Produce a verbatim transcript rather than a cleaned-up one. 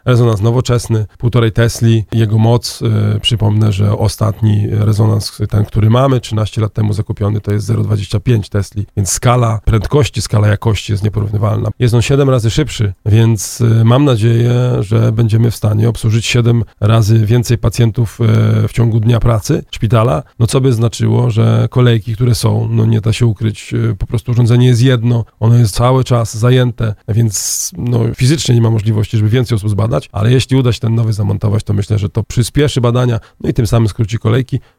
rezonans nowoczesny, półtorej Tesli, jego moc, yy, przypomnę, że ostatni rezonans, ten, który mamy, trzynaście lat temu zakupiony, to jest zero przecinek dwadzieścia pięć Tesli, więc skala prędkości, skala jakości jest nieporównywalna. Jest on siedem razy szybszy, więc yy, mam nadzieję, że będziemy w stanie obsłużyć siedem razy więcej pacjentów yy, w ciągu dnia pracy szpitala, no co by znaczyło, że kolejki, które są, no nie da się ukryć, yy, po prostu urządzenie jest jedno, ono jest cały czas zajęte, więc no, fizycznie nie ma możliwości, żeby więcej osób zbadać, ale jeśli uda się ten nowy zamontować, to myślę, że to przyspieszy badania, no i tym samym skróci kolejki,